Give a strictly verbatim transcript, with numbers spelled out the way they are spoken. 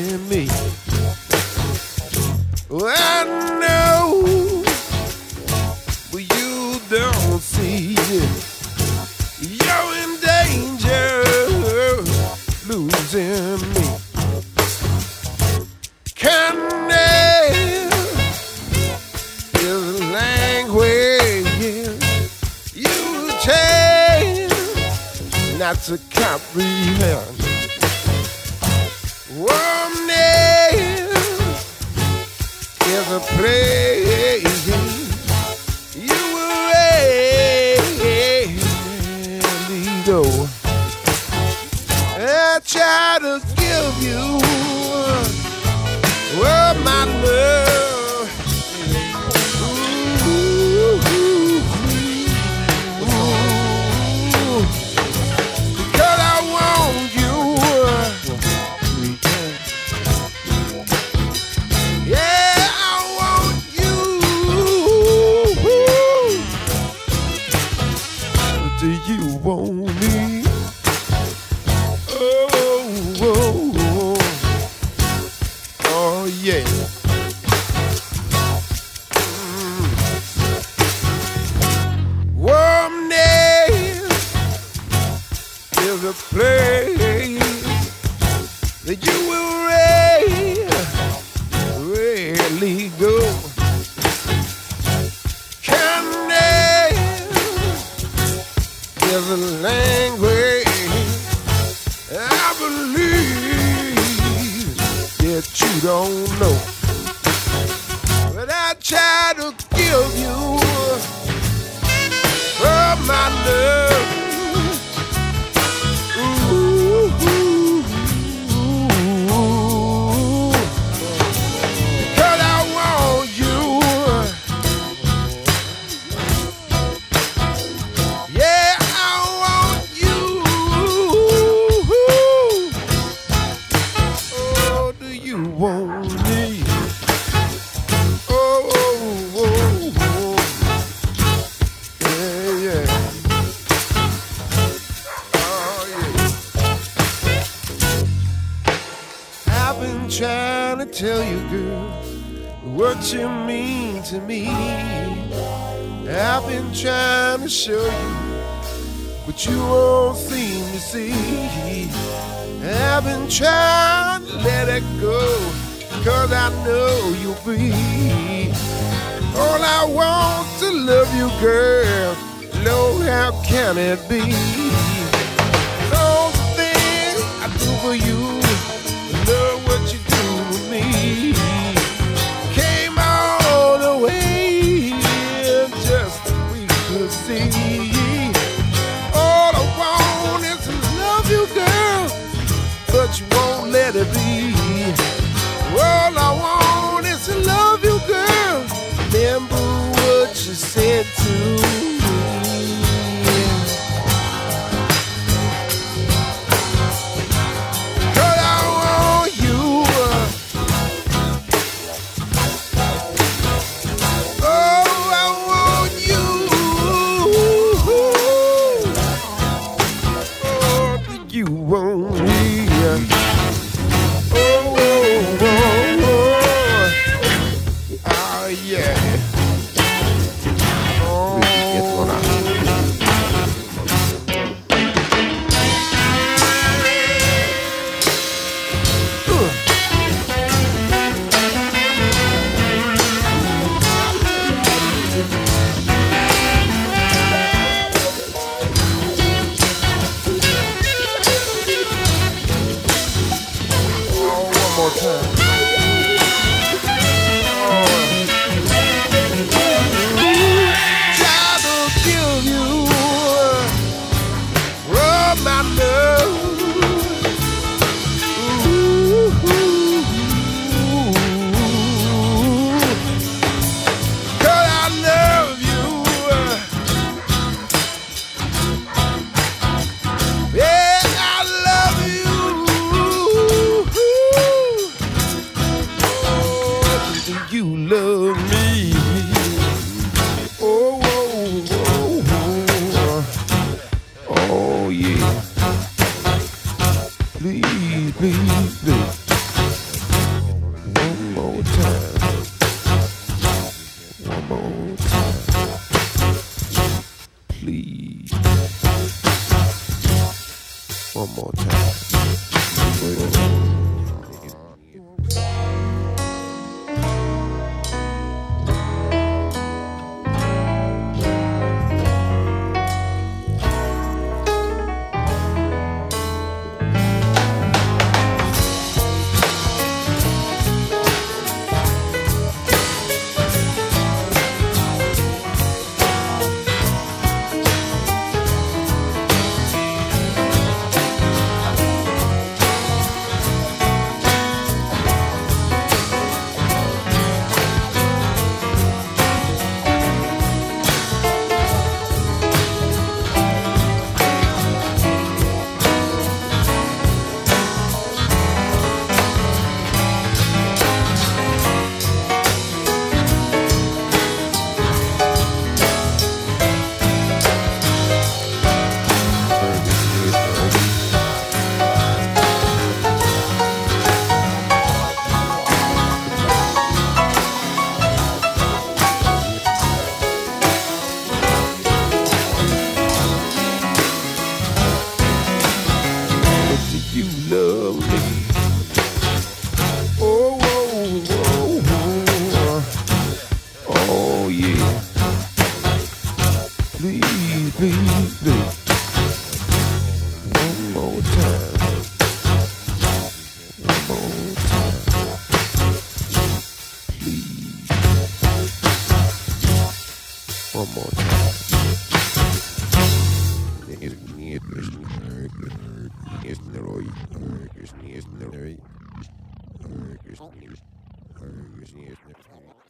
losing me. Well, I know, but you don't see it. You're in danger, losing me. Candy is a language you change not to comprehend. Warmness is a place you will rarely go. I try to give you oh, my love. Ooh, ooh, ooh. Because I want you. Yeah, I want you. Do you want me? Oh, oh, oh. Oh yeah. Mm. Warmness is a place that you will rarely go. Kindness is a language I believe that you don't know, but I try to give you all my love. Ooh, ooh, ooh. Because I want you. Yeah, I want you. Oh, do you want me? Oh, oh, oh, oh. Yeah, yeah. Oh, yeah. I've been trying to tell you, girl, what you mean to me. I've been trying to show you, but you won't seem to see. I've been trying to let it go, cause I know you'll be all I want to love you, girl. Lord, how can it be? All the things I do for you, love what you do to me. Came all the way just so we could see. All I want is to love you, girl, but you won't let it be. All I want is to love you, girl. Remember what you said to me. Cause I want you. Oh, I want you. Oh, do you want me? please, please, please. more time. You love me. Oh, oh, oh, oh, oh, yeah. Please, please, please. One more time. One more time. Please. One more time. It's me, it's me. It's Leroy. It's me, it's Leroy. It's me, it's Leroy.